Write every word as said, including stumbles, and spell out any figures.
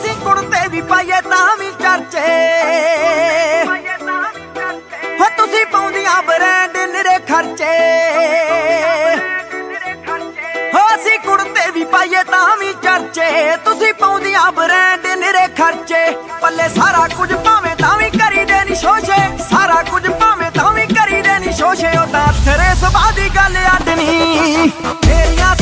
ਅਸੀਂ ਕੁੜਤੇ ਵੀ ਪਾਈਏ ਤਾਂ ਵੀ ਚਰਚੇ ਹੋ ਤੁਸੀਂ ਪਾਉਂਦੀਆਂ ਬ੍ਰਾਂਡ ਨਿਰੇ ਖਰਚੇ ਹੋ ਅਸੀਂ ਕੁੜਤੇ ਵੀ ਪਾਈਏ ਤਾਂ ਵੀ ਚਰਚੇ ਤੁਸੀਂ ਪਾਉਂਦੀਆਂ ਬ੍ਰਾਂਡ ਨਿਰੇ ਖਰਚੇ ਪੱਲੇ ਸਾਰਾ ਕੁਝ ਭਾਵੇਂ ਤਾਂ ਵੀ ਕਰੀਦੇ ਨੀ ਸ਼ੋਸ਼ੇ ਸਾਰਾ ਕੁਝ ਭਾਵੇਂ ਤਾਂ ਵੀ ਕਰੀਦੇ ਨੀ ਸ਼ੋਸ਼ੇ ਉਹ ਤਾਂ ਤੇਰੇ ਸੁਭਾਅ ਦੀ ਗੱਲ ਅੱਡ ਨੀ ਤੇਰੀਆਂ